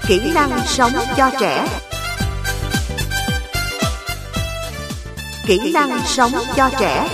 Kỹ năng sống cho trẻ. Kỹ năng sống cho trẻ.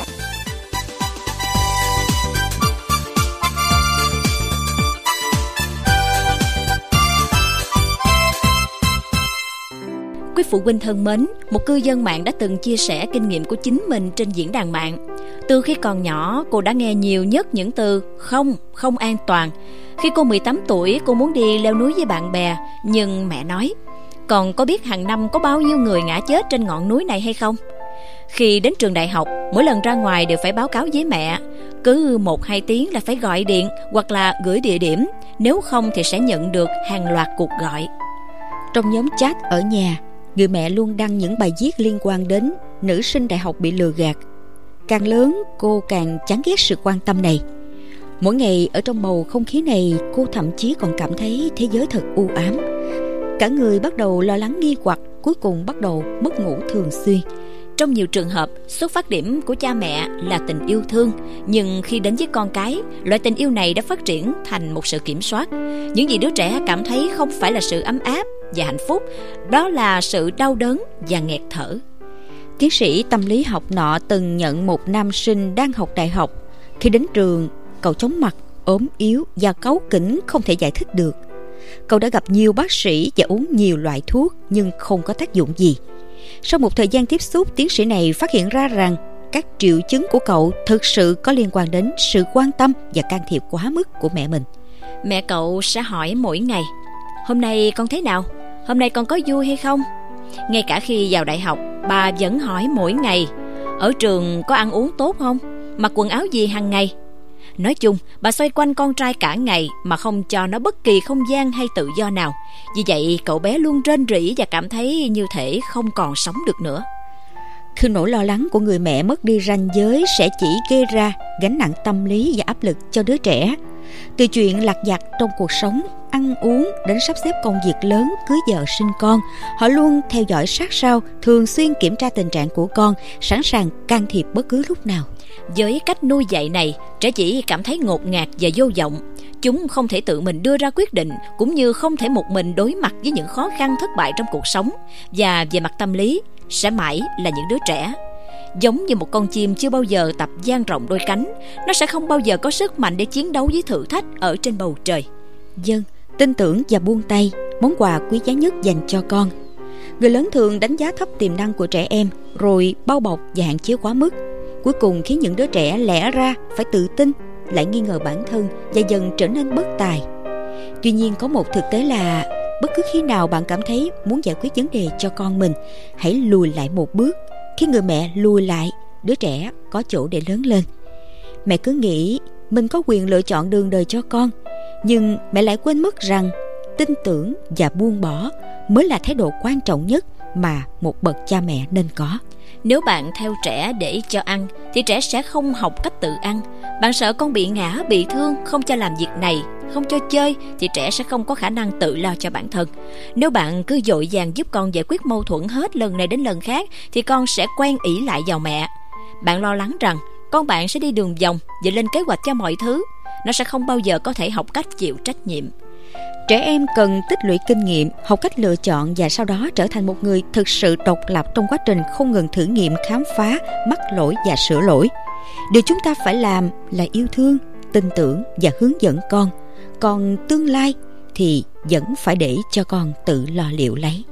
Quý phụ huynh thân mến, một cư dân mạng đã từng chia sẻ kinh nghiệm của chính mình trên diễn đàn mạng. Từ khi còn nhỏ, cô đã nghe nhiều nhất những từ không an toàn. Khi cô 18 tuổi, cô muốn đi leo núi với bạn bè, nhưng mẹ nói: "Còn có biết hàng năm có bao nhiêu người ngã chết trên ngọn núi này hay không?" Khi đến trường đại học, mỗi lần ra ngoài đều phải báo cáo với mẹ. Cứ 1-2 tiếng là phải gọi điện hoặc là gửi địa điểm, nếu không thì sẽ nhận được hàng loạt cuộc gọi. Trong nhóm chat ở nhà, người mẹ luôn đăng những bài viết liên quan đến nữ sinh đại học bị lừa gạt. Càng lớn, cô càng chán ghét sự quan tâm này. Mỗi ngày ở trong bầu không khí này, cô thậm chí còn cảm thấy thế giới thật u ám. Cả người bắt đầu lo lắng nghi hoặc, cuối cùng bắt đầu mất ngủ thường xuyên. Trong nhiều trường hợp, xuất phát điểm của cha mẹ là tình yêu thương, nhưng khi đến với con cái, loại tình yêu này đã phát triển thành một sự kiểm soát. Những gì đứa trẻ cảm thấy không phải là sự ấm áp và hạnh phúc, đó là sự đau đớn và nghẹt thở. Tiến sĩ tâm lý học nọ từng nhận một nam sinh đang học đại học. Khi đến trường, cậu chóng mặt, ốm yếu và cáu kỉnh không thể giải thích được. Cậu đã gặp nhiều bác sĩ và uống nhiều loại thuốc nhưng không có tác dụng gì. Sau một thời gian tiếp xúc, tiến sĩ này phát hiện ra rằng các triệu chứng của cậu thực sự có liên quan đến sự quan tâm và can thiệp quá mức của mẹ mình. Mẹ cậu sẽ hỏi mỗi ngày: "Hôm nay con thế nào? Hôm nay con có vui hay không?" Ngay cả khi vào đại học, bà vẫn hỏi mỗi ngày: "Ở trường có ăn uống tốt không? Mặc quần áo gì hàng ngày?" Nói chung, bà xoay quanh con trai cả ngày mà không cho nó bất kỳ không gian hay tự do nào. Vì vậy, cậu bé luôn rên rỉ và cảm thấy như thể không còn sống được nữa. Khi nỗi lo lắng của người mẹ mất đi ranh giới sẽ chỉ gây ra gánh nặng tâm lý và áp lực cho đứa trẻ. Từ chuyện lặt vặt trong cuộc sống, ăn uống đến sắp xếp công việc lớn, cưới vợ sinh con, họ luôn theo dõi sát sao, thường xuyên kiểm tra tình trạng của con, sẵn sàng can thiệp bất cứ lúc nào. Với cách nuôi dạy này, trẻ chỉ cảm thấy ngột ngạt và vô vọng. Chúng không thể tự mình đưa ra quyết định, cũng như không thể một mình đối mặt với những khó khăn thất bại trong cuộc sống. Và về mặt tâm lý, sẽ mãi là những đứa trẻ. Giống như một con chim chưa bao giờ tập dang rộng đôi cánh, nó sẽ không bao giờ có sức mạnh để chiến đấu với thử thách ở trên bầu trời. Dân, tin tưởng và buông tay, món quà quý giá nhất dành cho con. Người lớn thường đánh giá thấp tiềm năng của trẻ em, rồi bao bọc và hạn chế quá mức, cuối cùng khiến những đứa trẻ lẽ ra phải tự tin lại nghi ngờ bản thân và dần trở nên bất tài. Tuy nhiên, có một thực tế là bất cứ khi nào bạn cảm thấy muốn giải quyết vấn đề cho con mình, hãy lùi lại một bước. Khi người mẹ lùi lại, đứa trẻ có chỗ để lớn lên. Mẹ cứ nghĩ mình có quyền lựa chọn đường đời cho con, nhưng mẹ lại quên mất rằng tin tưởng và buông bỏ mới là thái độ quan trọng nhất mà một bậc cha mẹ nên có. Nếu bạn theo trẻ để cho ăn thì trẻ sẽ không học cách tự ăn. Bạn sợ con bị ngã, bị thương, không cho làm việc này, không cho chơi thì trẻ sẽ không có khả năng tự lo cho bản thân. Nếu bạn cứ vội vàng giúp con giải quyết mâu thuẫn hết lần này đến lần khác thì con sẽ quen ỷ lại vào mẹ. Bạn lo lắng rằng con bạn sẽ đi đường vòng và lên kế hoạch cho mọi thứ. Nó sẽ không bao giờ có thể học cách chịu trách nhiệm. Trẻ em cần tích lũy kinh nghiệm, học cách lựa chọn và sau đó trở thành một người thực sự độc lập trong quá trình không ngừng thử nghiệm, khám phá, mắc lỗi và sửa lỗi. Điều chúng ta phải làm là yêu thương, tin tưởng và hướng dẫn con. Còn tương lai thì vẫn phải để cho con tự lo liệu lấy.